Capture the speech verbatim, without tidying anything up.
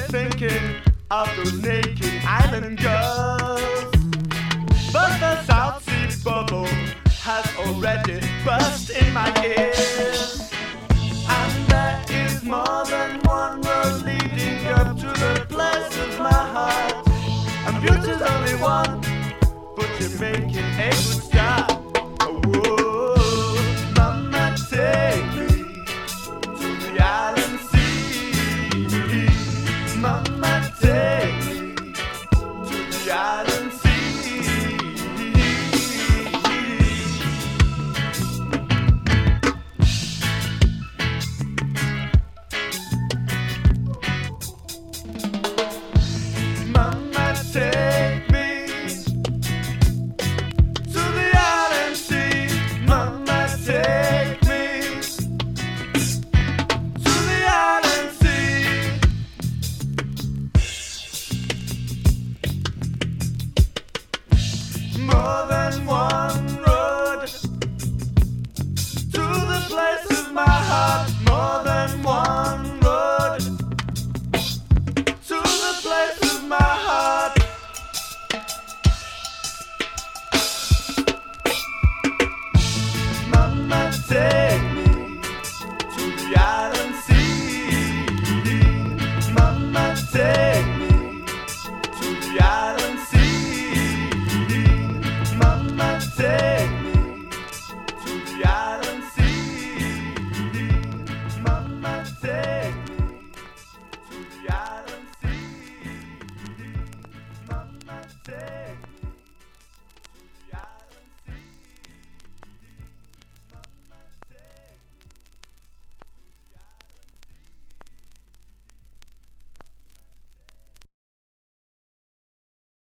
thinking of those naked island girls. But the South Sea bubble has already burst in my ears. And there is more than one road leading up to the place of my heart. And beauty's only one, but you're making a good start. Oh, mama, take me to the island sea. Mama,